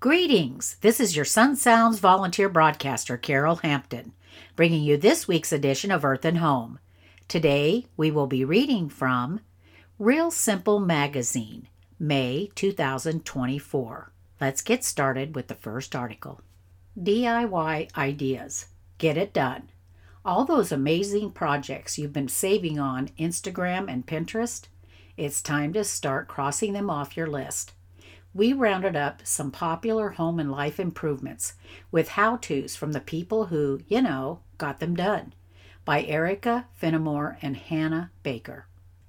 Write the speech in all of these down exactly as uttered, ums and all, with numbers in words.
Greetings! This is your Sun Sounds volunteer broadcaster, Carol Hampton, bringing you this week's edition of Earth and Home. Today, we will be reading from Real Simple Magazine, May two thousand twenty-four. Let's get started with the first article. D I Y Ideas. Get it done. All those amazing projects you've been saving on Instagram and Pinterest, it's time to start crossing them off your list. We rounded up some popular home and life improvements with how-tos from the people who, you know, got them done, by Erica Finnemore and Hannah Baker.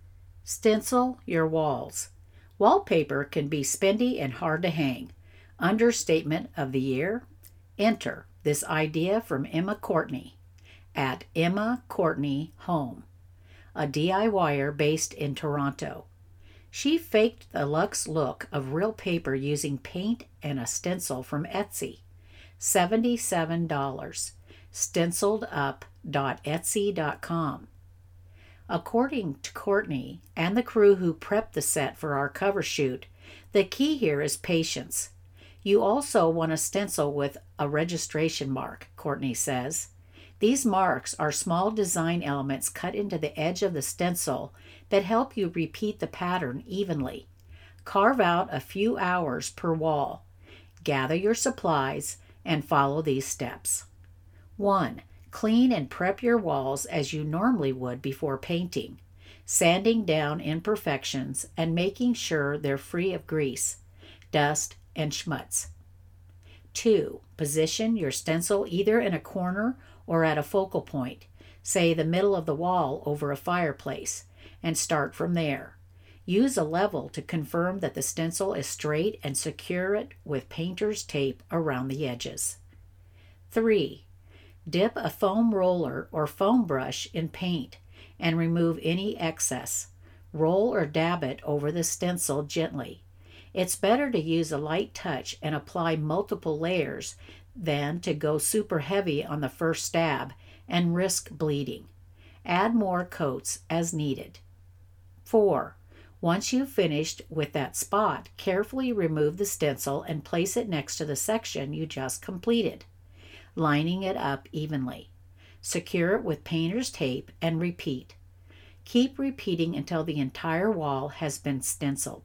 Stencil your walls. Wallpaper can be spendy and hard to hang. Understatement of the year? Enter this idea from Emma Courtney at Emma Courtney Home, a DIYer based in Toronto. She faked the luxe look of real paper using paint and a stencil from Etsy. seventy-seven dollars. stenciled up dot etsy dot com. According to Courtney and the crew who prepped the set for our cover shoot, the key here is patience. You also want a stencil with a registration mark, Courtney says. These marks are small design elements cut into the edge of the stencil that help you repeat the pattern evenly. Carve out a few hours per wall. Gather your supplies and follow these steps. one. Clean and prep your walls as you normally would before painting, sanding down imperfections and making sure they're free of grease, dust, and schmutz. two. Position your stencil either in a corner or at a focal point, say the middle of the wall over a fireplace, and start from there. Use a level to confirm that the stencil is straight and secure it with painter's tape around the edges. three. Dip a foam roller or foam brush in paint and remove any excess. Roll or dab it over the stencil gently. It's better to use a light touch and apply multiple layers than to go super heavy on the first stab and risk bleeding. Add more coats as needed. four. Once you've finished with that spot, carefully remove the stencil and place it next to the section you just completed, lining it up evenly. Secure it with painter's tape and repeat. Keep repeating until the entire wall has been stenciled.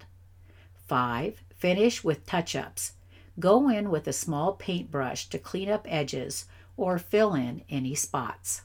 five. Finish with touch-ups. Go in with a small paintbrush to clean up edges or fill in any spots.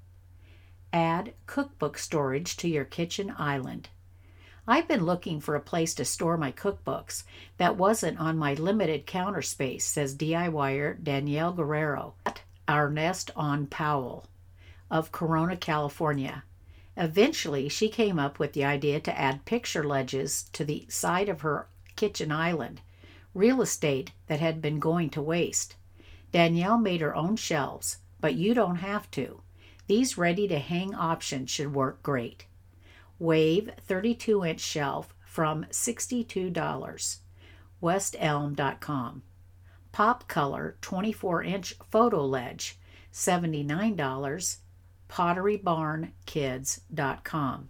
Add cookbook storage to your kitchen island. I've been looking for a place to store my cookbooks that wasn't on my limited counter space, says DIYer Danielle Guerrero at Our Nest on Powell of Corona, California. Eventually, she came up with the idea to add picture ledges to the side of her kitchen island, real estate that had been going to waste. Danielle made her own shelves, but you don't have to. These ready-to-hang options should work great. Wave thirty-two inch shelf from sixty-two dollars. west elm dot com. Pop Color twenty-four inch photo ledge, seventy-nine dollars. pottery barn kids dot com.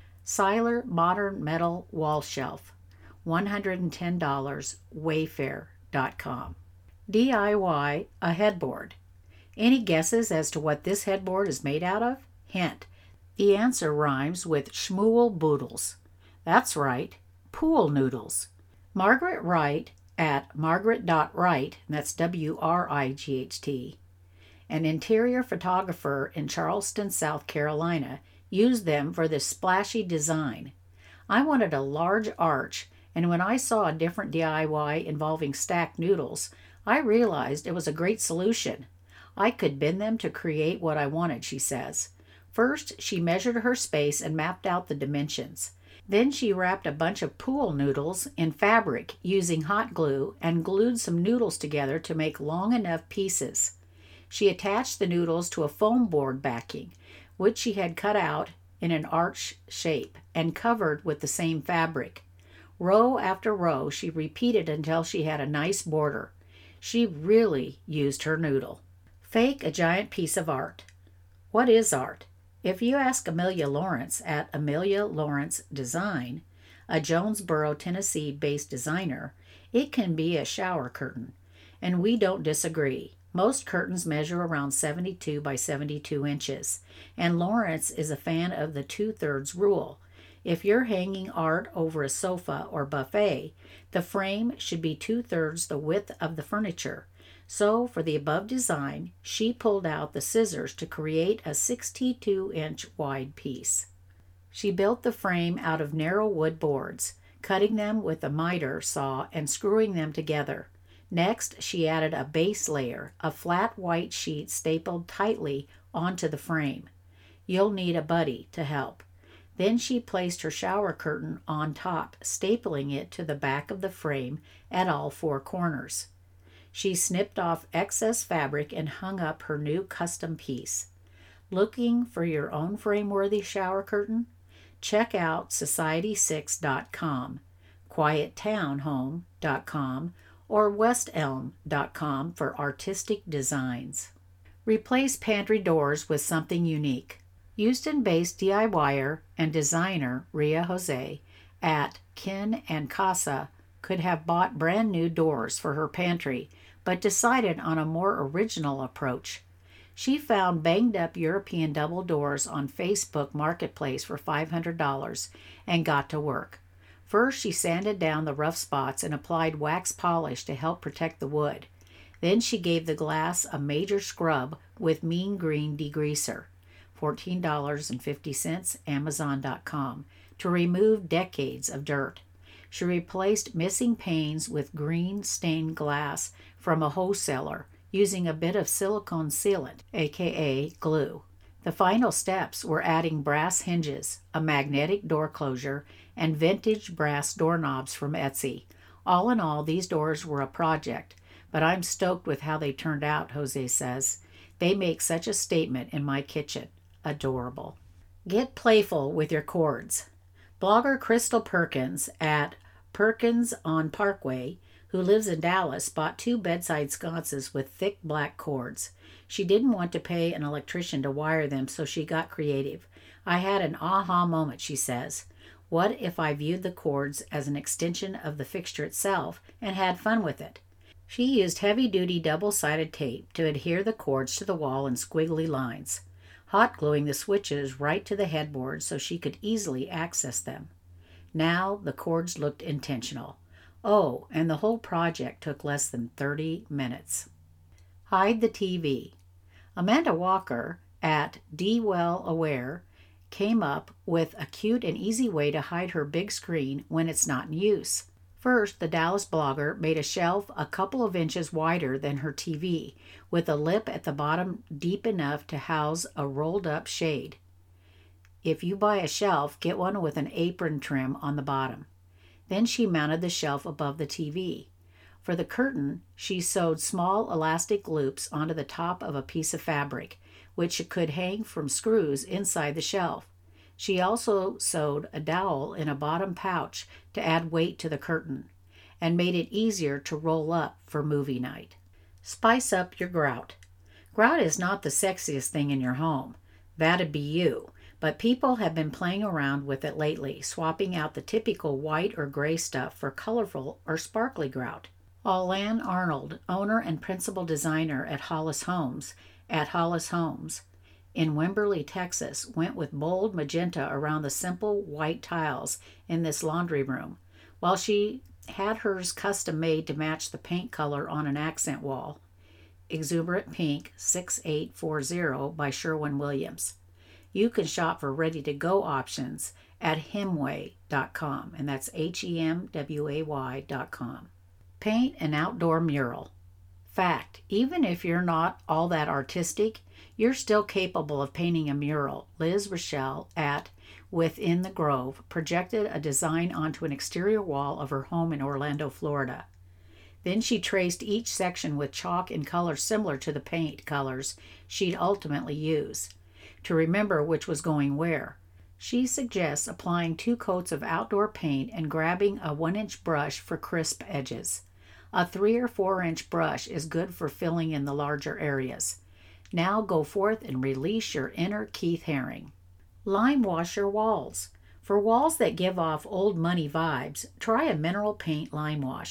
Seiler Modern Metal Wall Shelf, one hundred ten dollars. wayfair dot com. D I Y a headboard. Any guesses as to what this headboard is made out of? Hint. The answer rhymes with Schmool Boodles. That's right, pool noodles. Margaret Wright at margaret dot wright, that's W R I G H T, an interior photographer in Charleston, South Carolina, used them for this splashy design. I wanted a large arch, and when I saw a different D I Y involving stacked noodles, I realized it was a great solution. I could bend them to create what I wanted, she says. First, she measured her space and mapped out the dimensions. Then she wrapped a bunch of pool noodles in fabric using hot glue and glued some noodles together to make long enough pieces. She attached the noodles to a foam board backing, which she had cut out in an arch shape and covered with the same fabric. Row after row, she repeated until she had a nice border. She really used her noodle. Fake a giant piece of art. What is art? If you ask Amelia Lawrence at Amelia Lawrence Design, a Jonesboro, Tennessee-based designer, It can be a shower curtain, and we don't disagree. Most curtains measure around seventy-two by seventy-two inches, and Lawrence is a fan of the two-thirds rule. If you're hanging art over a sofa or buffet, the frame should be two-thirds the width of the furniture. So, for the above design, she pulled out the scissors to create a sixty-two inch wide piece. She built the frame out of narrow wood boards, cutting them with a miter saw and screwing them together. Next, she added a base layer, a flat white sheet stapled tightly onto the frame. You'll need a buddy to help. Then she placed her shower curtain on top, stapling it to the back of the frame at all four corners. She snipped off excess fabric and hung up her new custom piece. Looking for your own frame-worthy shower curtain? Check out society six dot com, quiet town home dot com, or west elm dot com for artistic designs. Replace pantry doors with something unique. Houston-based DIYer and designer Ria Jose at Kin and Casa could have bought brand new doors for her pantry, but decided on a more original approach. She found banged-up European double doors on Facebook Marketplace for five hundred dollars and got to work. First, she sanded down the rough spots and applied wax polish to help protect the wood. Then she gave the glass a major scrub with mean green degreaser, fourteen dollars and fifty cents, amazon dot com, to remove decades of dirt. She replaced missing panes with green stained glass from a wholesaler, using a bit of silicone sealant, aka glue. The final steps were adding brass hinges, a magnetic door closure, and vintage brass doorknobs from Etsy. All in all, these doors were a project, but I'm stoked with how they turned out, Jose says. They make such a statement in my kitchen. Adorable. Get playful with your cords. Blogger Crystal Perkins at Perkins on Parkway, who lives in Dallas, bought two bedside sconces with thick black cords. She didn't want to pay an electrician to wire them, so she got creative. I had an aha moment, she says. What if I viewed the cords as an extension of the fixture itself and had fun with it? She used heavy-duty double-sided tape to adhere the cords to the wall in squiggly lines, hot gluing the switches right to the headboard so she could easily access them. Now the cords looked intentional. Oh, and the whole project took less than thirty minutes. Hide the T V. Amanda Walker at D Well Aware came up with a cute and easy way to hide her big screen when it's not in use. First, the Dallas blogger made a shelf a couple of inches wider than her T V, with a lip at the bottom deep enough to house a rolled-up shade. If you buy a shelf, get one with an apron trim on the bottom. Then she mounted the shelf above the T V. For the curtain, she sewed small elastic loops onto the top of a piece of fabric, which could hang from screws inside the shelf. She also sewed a dowel in a bottom pouch to add weight to the curtain, and made it easier to roll up for movie night. Spice up your grout. Grout is not the sexiest thing in your home. That'd be you. But people have been playing around with it lately, swapping out the typical white or gray stuff for colorful or sparkly grout. Allan Arnold, owner and principal designer at Hollis Homes, at Hollis Homes in Wimberley, Texas, went with bold magenta around the simple white tiles in this laundry room, while she had hers custom made to match the paint color on an accent wall. Exuberant Pink six eight four zero by Sherwin-Williams. You can shop for ready-to-go options at hemway dot com, and that's H E M W A Y dot com. Paint an outdoor mural. Fact, even if you're not all that artistic, you're still capable of painting a mural. Liz Rochelle at Within the Grove projected a design onto an exterior wall of her home in Orlando, Florida. Then she traced each section with chalk in colors similar to the paint colors she'd ultimately use, to remember which was going where. She suggests applying two coats of outdoor paint and grabbing a one-inch brush for crisp edges. A three or four-inch brush is good for filling in the larger areas. Now go forth and release your inner Keith Haring. Lime wash your walls. For walls that give off old money vibes, try a mineral paint lime wash.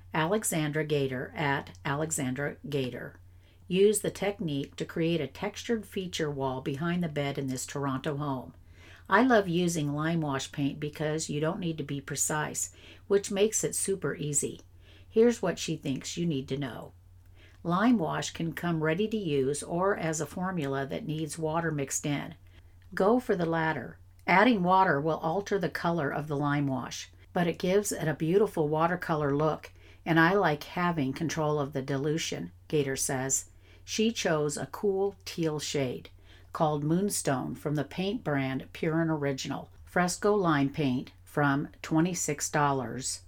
Alexandra Gator at Alexandra Gator. Use the technique to create a textured feature wall behind the bed in this Toronto home. I love using lime wash paint because you don't need to be precise, which makes it super easy. Here's what she thinks you need to know. Lime wash can come ready to use or as a formula that needs water mixed in. Go for the latter. Adding water will alter the color of the lime wash, but it gives it a beautiful watercolor look, and I like having control of the dilution, Gator says. She chose a cool teal shade called Moonstone from the paint brand Pure and Original. Fresco lime paint from twenty-six dollars.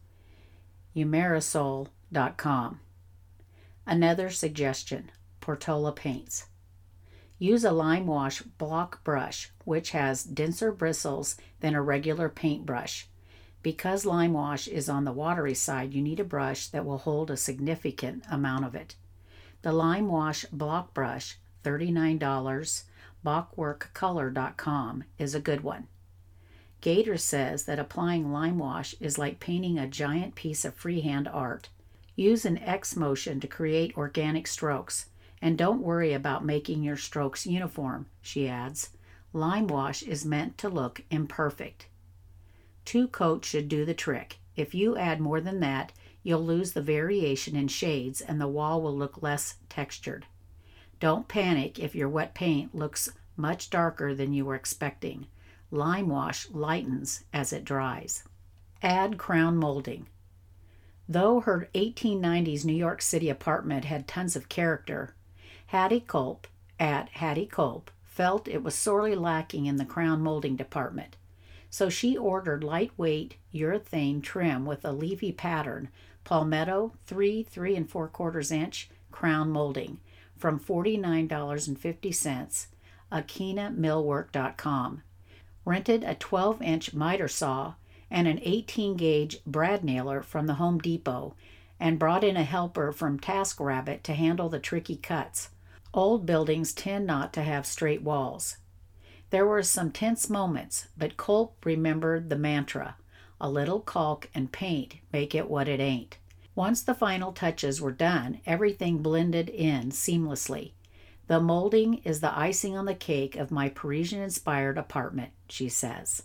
Umarisol dot com. Another suggestion, Portola paints. Use a lime wash block brush, which has denser bristles than a regular paintbrush. Because lime wash is on the watery side, you need a brush that will hold a significant amount of it. The lime wash block brush, thirty-nine dollars, Bachwork Color dot com, is a good one. Gator says that applying lime wash is like painting a giant piece of freehand art. Use an X motion to create organic strokes, and don't worry about making your strokes uniform, she adds. Lime wash is meant to look imperfect. Two coats should do the trick. If you add more than that, you'll lose the variation in shades and the wall will look less textured. Don't panic if your wet paint looks much darker than you were expecting. Lime wash lightens as it dries. Add crown molding. Though her eighteen nineties New York City apartment had tons of character, Hattie Culp at Hattie Culp felt it was sorely lacking in the crown molding department. So she ordered lightweight urethane trim with a leafy pattern, palmetto, three, three and four quarters inch crown molding from forty-nine dollars and fifty cents, akina millwork dot com. Rented a twelve inch miter saw and an eighteen gauge brad nailer from the Home Depot, and brought in a helper from TaskRabbit to handle the tricky cuts. Old buildings tend not to have straight walls. There were some tense moments, but Culp remembered the mantra, a little caulk and paint make it what it ain't. Once the final touches were done, everything blended in seamlessly. The molding is the icing on the cake of my Parisian-inspired apartment, she says.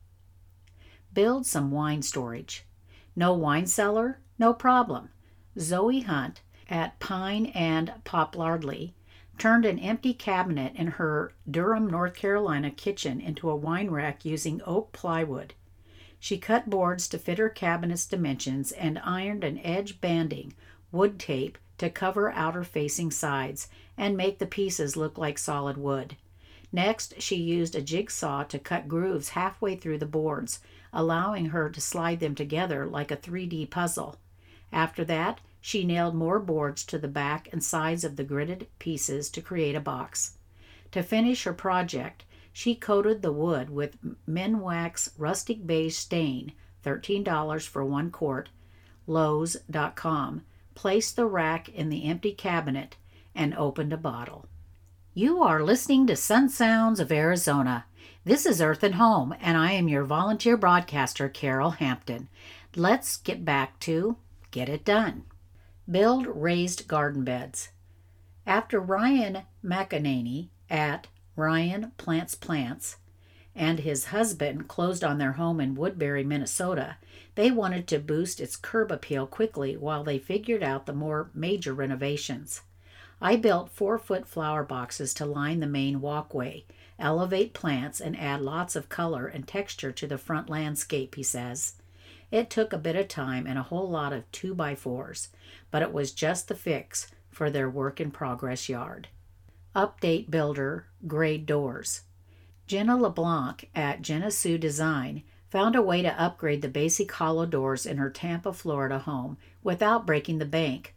Build some wine storage. No wine cellar? No problem. Zoe Hunt at Pine and Poplardly turned an empty cabinet in her Durham, North Carolina kitchen into a wine rack using oak plywood. She cut boards to fit her cabinet's dimensions and ironed an edge banding, wood tape, to cover outer-facing sides and make the pieces look like solid wood. Next, she used a jigsaw to cut grooves halfway through the boards, allowing her to slide them together like a three D puzzle. After that, she nailed more boards to the back and sides of the gridded pieces to create a box. To finish her project, she coated the wood with Minwax Rustic Beige Stain, thirteen dollars for one quart, Lowe's dot com, placed the rack in the empty cabinet, and opened a bottle. You are listening to Sun Sounds of Arizona. This is Earth and Home, and I am your volunteer broadcaster, Carol Hampton. Let's get back to Get It Done. Build raised garden beds. After Ryan McEnany at Ryan Plants Plants and his husband closed on their home in Woodbury, Minnesota, they wanted to boost its curb appeal quickly while they figured out the more major renovations. I built four-foot flower boxes to line the main walkway, elevate plants, and add lots of color and texture to the front landscape, he says. It took a bit of time and a whole lot of two-by-fours, but it was just the fix for their work-in-progress yard. Update Builder Grade Doors. Jenna LeBlanc at Jenna Sue Design found a way to upgrade the basic hollow doors in her Tampa, Florida home without breaking the bank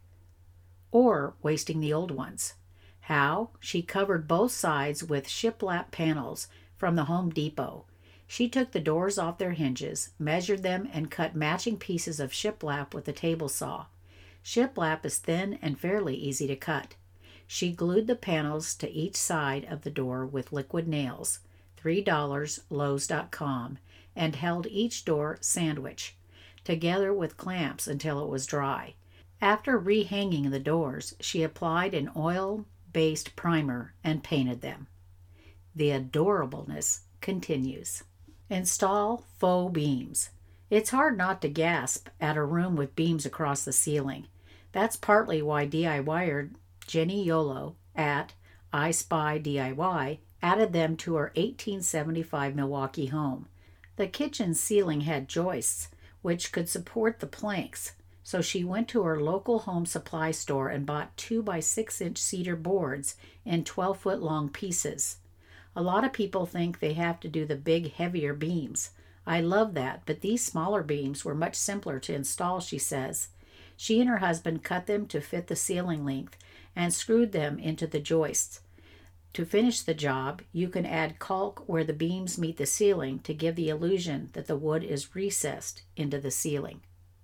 or wasting the old ones. How? She covered both sides with shiplap panels from the Home Depot. She took the doors off their hinges, measured them, and cut matching pieces of shiplap with a table saw. Shiplap is thin and fairly easy to cut. She glued the panels to each side of the door with liquid nails, three dollars Lowe's dot com, and held each door sandwich, together with clamps until it was dry. After rehanging the doors, she applied an oil-based primer and painted them. The adorableness continues. Install faux beams. It's hard not to gasp at a room with beams across the ceiling. That's partly why DIYer Jenny Yolo at I Spy D I Y added them to her eighteen seventy-five Milwaukee home. The kitchen ceiling had joists which could support the planks, so she went to her local home supply store and bought two by six inch cedar boards in twelve foot long pieces. A lot of people think they have to do the big, heavier beams. I love that, but these smaller beams were much simpler to install, she says. She and her husband cut them to fit the ceiling length and screwed them into the joists. To finish the job, you can add caulk where the beams meet the ceiling to give the illusion that the wood is recessed into the ceiling.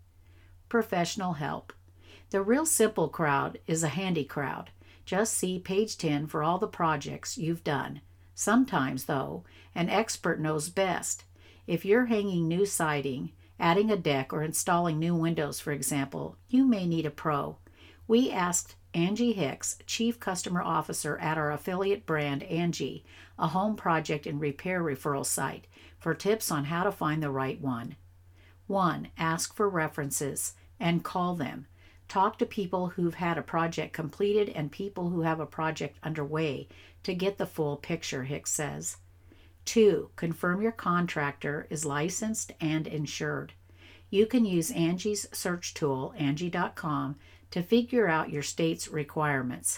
Professional help. The Real Simple crowd is a handy crowd. Just see page ten for all the projects you've done. Sometimes, though, an expert knows best. If you're hanging new siding, adding a deck, or installing new windows, for example, you may need a pro. We asked Angie Hicks, Chief Customer Officer at our affiliate brand Angie, a home project and repair referral site, for tips on how to find the right one. one. Ask for references and call them. Talk to people who've had a project completed and people who have a project underway to get the full picture, Hicks says. two. Confirm your contractor is licensed and insured. You can use Angie's search tool, Angie dot com, to figure out your state's requirements.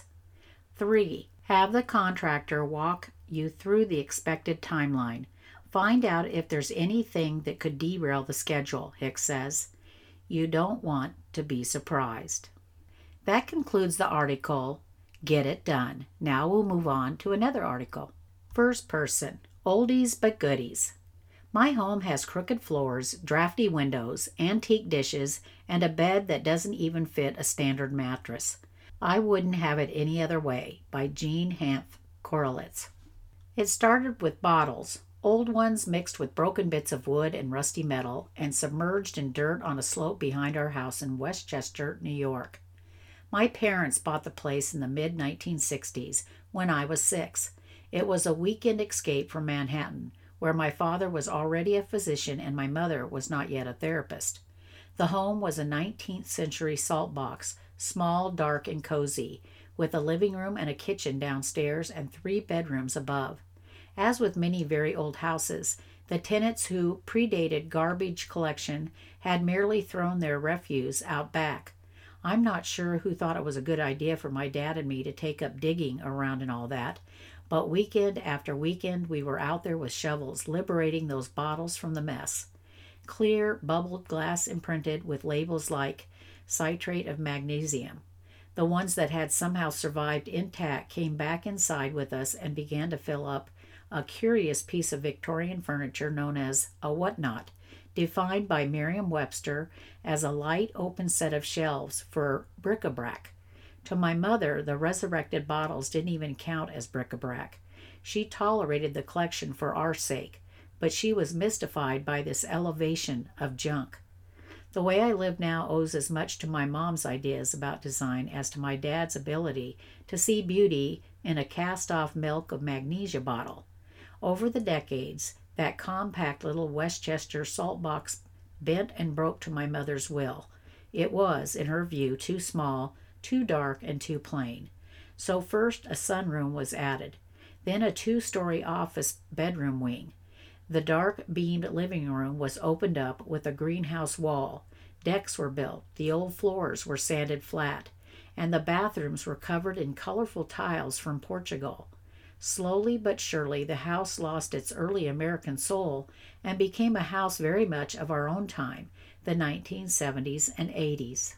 three. Have the contractor walk you through the expected timeline. Find out if there's anything that could derail the schedule, Hicks says. You don't want to be surprised. That concludes the article, Get It Done. Now we'll move on to another article. First person, oldies but goodies. My home has crooked floors, drafty windows, antique dishes, and a bed that doesn't even fit a standard mattress. I wouldn't have it any other way, by Jean Hanff Korelitz. It started with bottles, old ones mixed with broken bits of wood and rusty metal, and submerged in dirt on a slope behind our house in Westchester, New York. My parents bought the place in the mid nineteen sixties, when I was six. It was a weekend escape from Manhattan, where my father was already a physician and my mother was not yet a therapist. The home was a nineteenth century salt box, small, dark, and cozy, with a living room and a kitchen downstairs and three bedrooms above. As with many very old houses, the tenants who predated garbage collection had merely thrown their refuse out back. I'm not sure who thought it was a good idea for my dad and me to take up digging around and all that, but weekend after weekend we were out there with shovels liberating those bottles from the mess. Clear, bubbled glass imprinted with labels like citrate of magnesium. The ones that had somehow survived intact came back inside with us and began to fill up a curious piece of Victorian furniture known as a whatnot, defined by Merriam-Webster as a light open set of shelves for bric-a-brac. To my mother, the resurrected bottles didn't even count as bric-a-brac. She tolerated the collection for our sake, but she was mystified by this elevation of junk. The way I live now owes as much to my mom's ideas about design as to my dad's ability to see beauty in a cast-off milk of magnesia bottle. Over the decades, that compact little Westchester salt box bent and broke to my mother's will. It was, in her view, too small, too dark, and too plain. So first a sunroom was added, then a two-story office bedroom wing. The dark beamed living room was opened up with a greenhouse wall. Decks were built, the old floors were sanded flat, and the bathrooms were covered in colorful tiles from Portugal. Slowly but surely the house lost its early American soul and became a house very much of our own time, the nineteen seventies and eighties.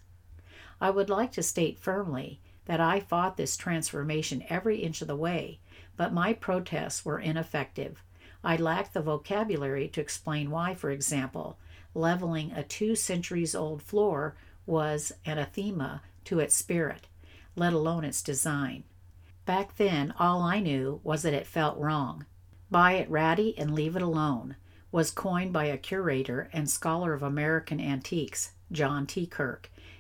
I would like to state firmly that I fought this transformation every inch of the way, but my protests were ineffective. I lacked the vocabulary to explain why, for example, leveling a two centuries old floor was anathema to its spirit, let alone its design. Back then, all I knew was that it felt wrong. Buy it ratty and leave it alone was coined by a curator and scholar of American antiques, John T. Kirk,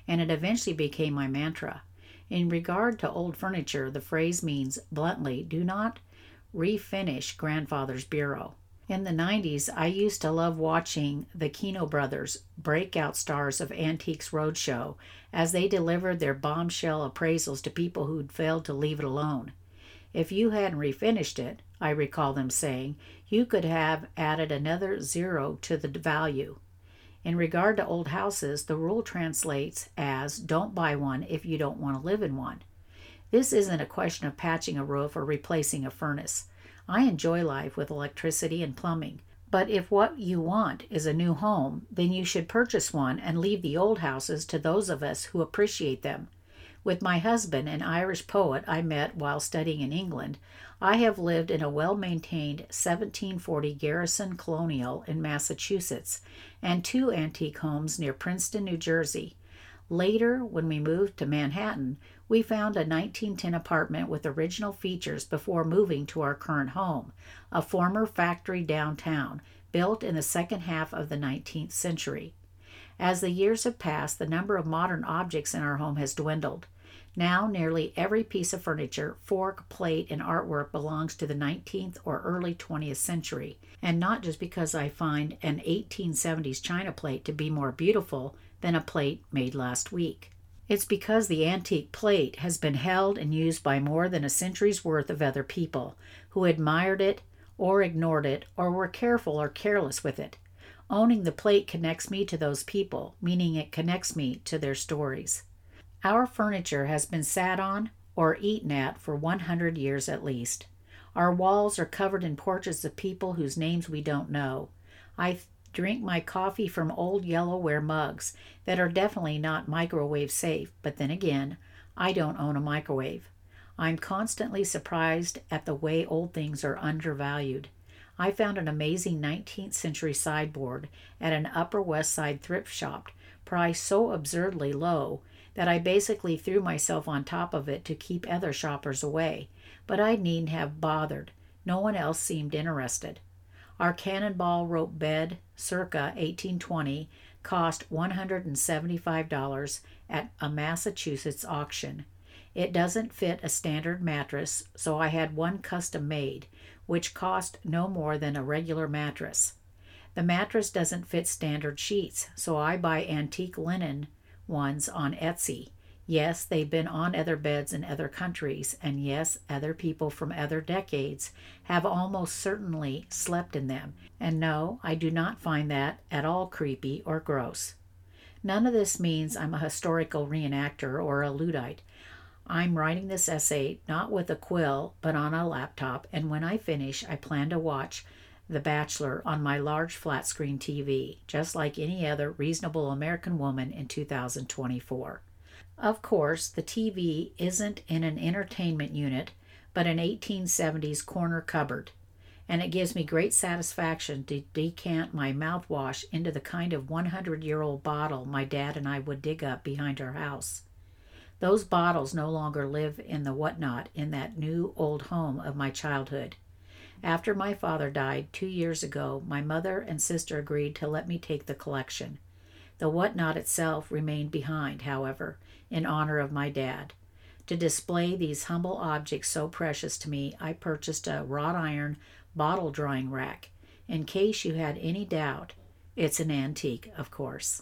and it eventually became my mantra. In regard to old furniture, the phrase means, bluntly, do not refinish grandfather's bureau. In the nineties, I used to love watching the Kino brothers, breakout stars of Antiques Roadshow, as they delivered their bombshell appraisals to people who'd failed to leave it alone. If you hadn't refinished it, I recall them saying, you could have added another zero to the value. In regard to old houses, the rule translates as, don't buy one if you don't want to live in one. This isn't a question of patching a roof or replacing a furnace. I enjoy life with electricity and plumbing, but if what you want is a new home, then you should purchase one and leave the old houses to those of us who appreciate them. With my husband, an Irish poet I met while studying in England, I have lived in a well-maintained seventeen forty Garrison Colonial in Massachusetts and two antique homes near Princeton, New Jersey. Later, when we moved to Manhattan, we found a nineteen ten apartment with original features before moving to our current home, a former factory downtown, built in the second half of the nineteenth century. As the years have passed, the number of modern objects in our home has dwindled. Now, nearly every piece of furniture, fork, plate, and artwork belongs to the nineteenth or early twentieth century, and not just because I find an eighteen seventies china plate to be more beautiful than a plate made last week. It's because the antique plate has been held and used by more than a century's worth of other people who admired it or ignored it or were careful or careless with it. Owning the plate connects me to those people, meaning it connects me to their stories. Our furniture has been sat on or eaten at for one hundred years at least. Our walls are covered in portraits of people whose names we don't know. I drink my coffee from old Yellowware mugs that are definitely not microwave safe, but then again, I don't own a microwave. I'm constantly surprised at the way old things are undervalued. I found an amazing nineteenth century sideboard at an Upper West Side thrift shop, priced so absurdly low that I basically threw myself on top of it to keep other shoppers away, but I needn't have bothered. No one else seemed interested. Our cannonball rope bed, circa eighteen twenty, cost one hundred seventy-five dollars at a Massachusetts auction. It doesn't fit a standard mattress, so I had one custom made, which cost no more than a regular mattress. The mattress doesn't fit standard sheets, so I buy antique linen ones on Etsy. Yes, they've been on other beds in other countries, and yes, other people from other decades have almost certainly slept in them. And no, I do not find that at all creepy or gross. None of this means I'm a historical reenactor or a Luddite. I'm writing this essay not with a quill, but on a laptop, and when I finish, I plan to watch The Bachelor on my large flat-screen T V, just like any other reasonable American woman in two thousand twenty-four. Of course, the T V isn't in an entertainment unit, but an eighteen seventies corner cupboard, and it gives me great satisfaction to decant my mouthwash into the kind of one hundred-year-old bottle my dad and I would dig up behind our house. Those bottles no longer live in the whatnot in that new old home of my childhood. After my father died two years ago, my mother and sister agreed to let me take the collection. The whatnot itself remained behind, however, in honor of my dad. To display these humble objects so precious to me, I purchased a wrought iron bottle drawing rack. In case you had any doubt, it's an antique, of course.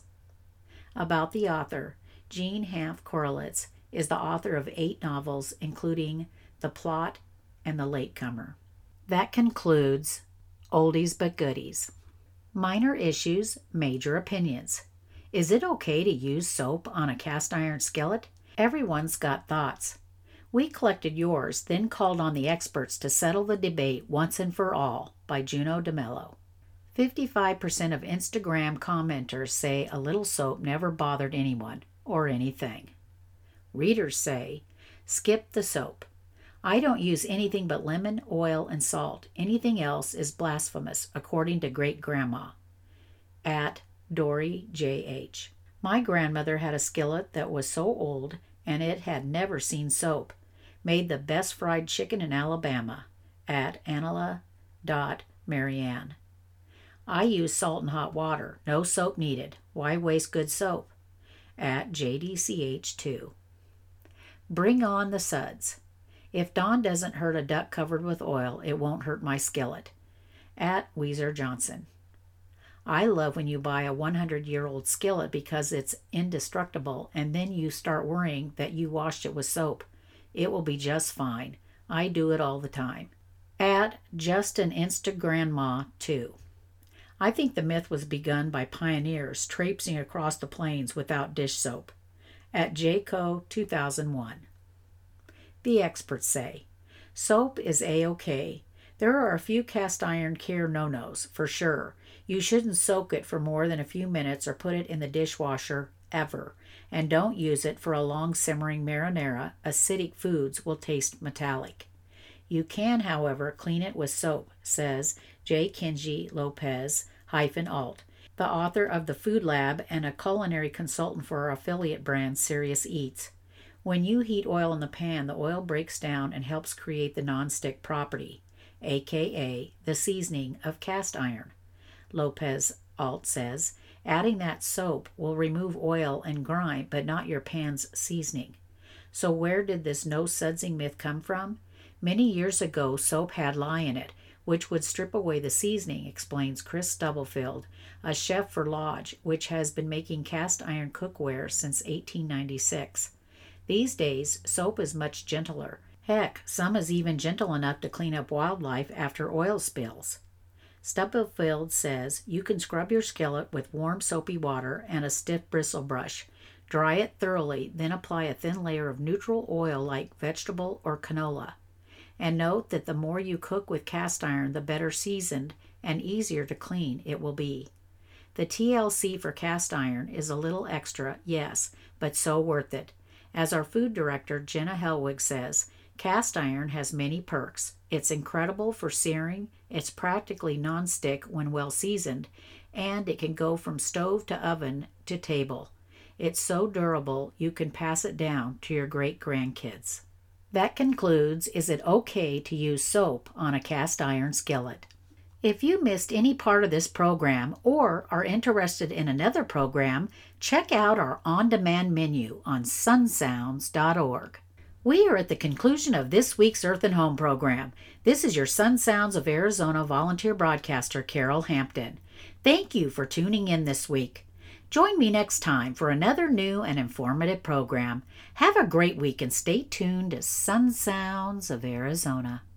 About the author, Jean Hanff Korelitz is the author of eight novels, including The Plot and The Latecomer. That concludes Oldies But Goodies. Minor issues, major opinions. Is it okay to use soap on a cast iron skillet? Everyone's got thoughts. We collected yours, then called on the experts to settle the debate once and for all, by Juno DeMello. fifty-five percent of Instagram commenters say a little soap never bothered anyone or anything. Readers say, skip the soap. I don't use anything but lemon, oil, and salt. Anything else is blasphemous, according to great-grandma. At Dory J H. My grandmother had a skillet that was so old, and it had never seen soap. Made the best fried chicken in Alabama. At Anila dot Marianne. I use salt and hot water. No soap needed. Why waste good soap? at J D C H two. Bring on the suds. If Dawn doesn't hurt a duck covered with oil, it won't hurt my skillet, at Weezer Johnson. I love when you buy a hundred-year-old skillet because it's indestructible, and then you start worrying that you washed it with soap. It will be just fine. I do it all the time. At Just an Instagramma too. I think the myth was begun by pioneers traipsing across the plains without dish soap. At J C O two thousand one. The experts say, soap is A-OK. There are a few cast iron care no-nos, for sure. You shouldn't soak it for more than a few minutes or put it in the dishwasher ever. And don't use it for a long simmering marinara. Acidic foods will taste metallic. You can, however, clean it with soap, says J. Kenji Lopez hyphen alt, the author of The Food Lab and a culinary consultant for our affiliate brand Serious Eats. When you heat oil in the pan, the oil breaks down and helps create the nonstick property, aka the seasoning of cast iron. Lopez alt says, adding that soap will remove oil and grime, but not your pan's seasoning. So where did this no sudsing myth come from? Many years ago, soap had lye in it, which would strip away the seasoning, explains Chris Stubblefield, a chef for Lodge, which has been making cast iron cookware since eighteen ninety-six. These days, soap is much gentler. Heck, some is even gentle enough to clean up wildlife after oil spills. Stubblefield says you can scrub your skillet with warm soapy water and a stiff bristle brush. Dry it thoroughly, then apply a thin layer of neutral oil like vegetable or canola. And note that the more you cook with cast iron, the better seasoned and easier to clean it will be. The T L C for cast iron is a little extra, yes, but so worth it. As our food director, Jenna Helwig, says, cast iron has many perks. It's incredible for searing, it's practically non-stick when well seasoned, and it can go from stove to oven to table. It's so durable you can pass it down to your great-grandkids. That concludes, Is It Okay to Use Soap on a Cast Iron Skillet? If you missed any part of this program or are interested in another program, check out our on-demand menu on sun sounds dot org. We are at the conclusion of this week's Earth and Home program. This is your Sun Sounds of Arizona volunteer broadcaster, Carol Hampton. Thank you for tuning in this week. Join me next time for another new and informative program. Have a great week and stay tuned to Sun Sounds of Arizona.